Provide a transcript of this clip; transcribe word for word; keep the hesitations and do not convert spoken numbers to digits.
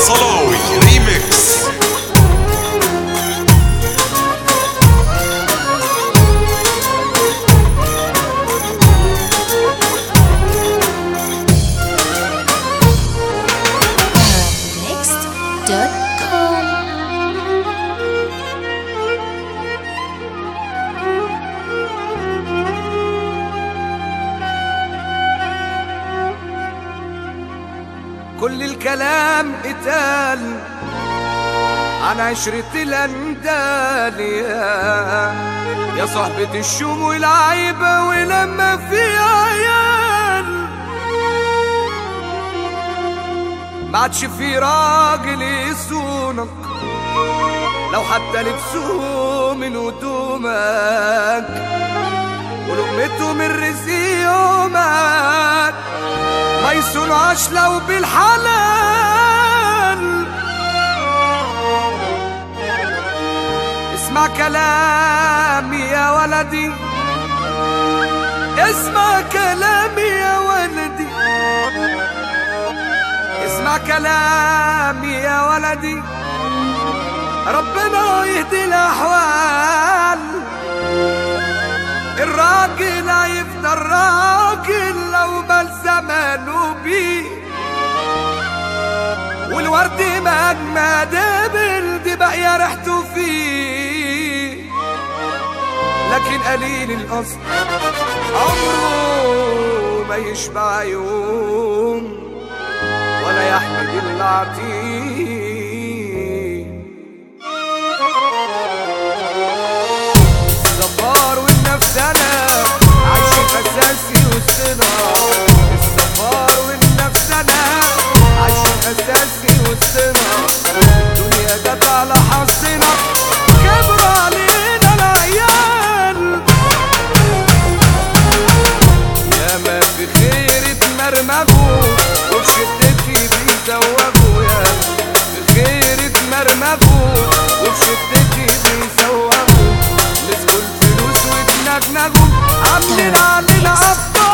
صلاوي ريميكس. كل الكلام اتقال عن عشرة الأندال يا, يا صحبة الشوم والعيبة ولما في عيال ما عادش في راجل يصونك لو حتى لبسوه من هدومك ولقمته من رزق يومك ما يصونعش لو بالحلال. اسمع كلامي يا ولدي، اسمع كلامي يا ولدي، اسمع كلامي يا ولدي، ربنا يهدي الأحوال. الراجل هيفضل راجل لو بل زمانه بيه، والورد مهما دبل دي باقية ريحته فيه. لكن قليل الأصل عمره ما يشبع يوم ولا يحمد العطيه. الصفار والنفس أنا عايشين أساسي وسطنا، الصفار والنفس أنا عايشين أساسي وسطنا. الدنيا جت على حظنا كبر علينا العيال، ياما في خير اتمرمغوا وفي شدتي بيزوغوا، ياما في خير اتمرمغوا وفي شدتي بيزوغوا. مسكوا الفلوس واتنجنجوا عاملين علينا أبطال.